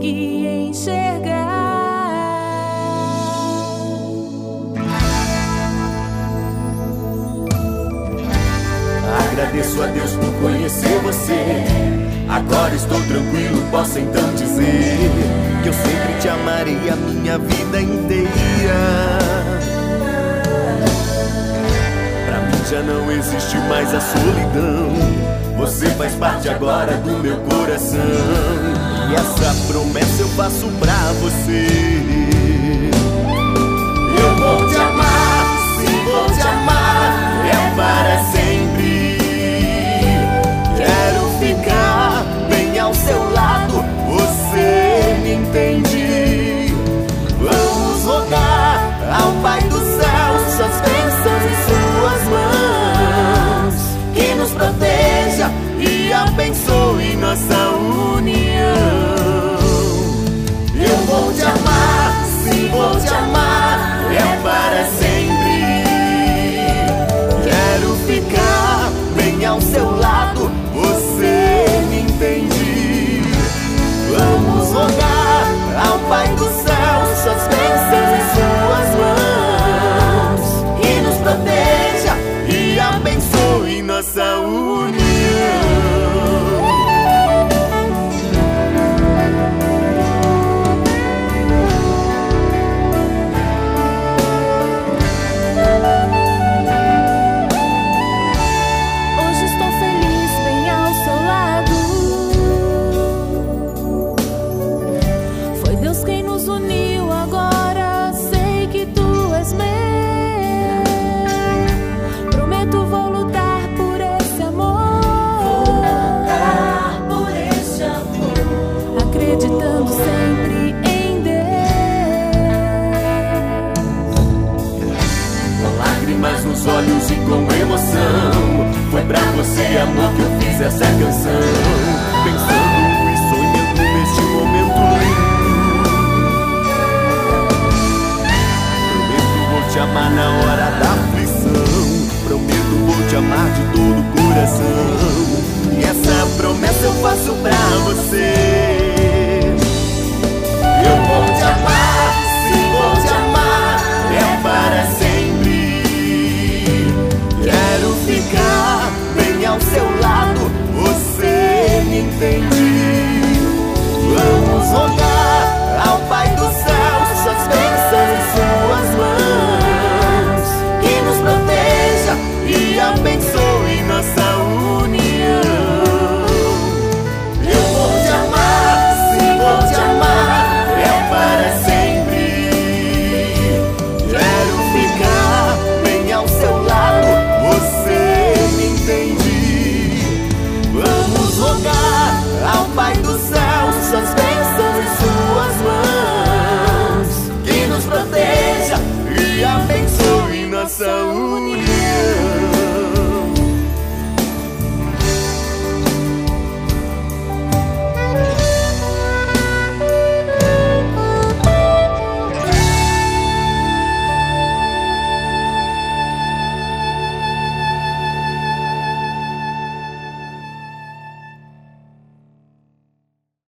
consegui enxergar. Agradeço a Deus por conhecer você. Agora estou tranquilo, posso então dizer que eu sempre te amarei a minha vida inteira. Pra mim já não existe mais a solidão. Você faz parte agora do meu coração. E essa promessa eu faço pra você. Eu vou te amar, sim, vou te amar, é para sempre. Quero ficar bem ao seu lado, você me entende. Vamos rogar ao Pai do céu suas bênçãos em suas mãos, que nos proteja e abençoe nossa união. Eu vou te amar, sim, vou te amar, é para sempre. Quero ficar bem ao seu lado, você me entende. Vamos rogar ao Pai do céu suas bênçãos em suas mãos, que nos proteja e abençoe nossa união. Nos olhos e com emoção, foi pra você, amor, que eu fiz essa canção. Pensando e sonhando neste momento lindo. Prometo vou te amar na hora da aflição. Prometo vou te amar de todo o coração. E essa promessa eu faço pra você. Eu vou te amar, sim, vou te amar, é para sempre. Quero ficar bem ao seu lado, você me entende.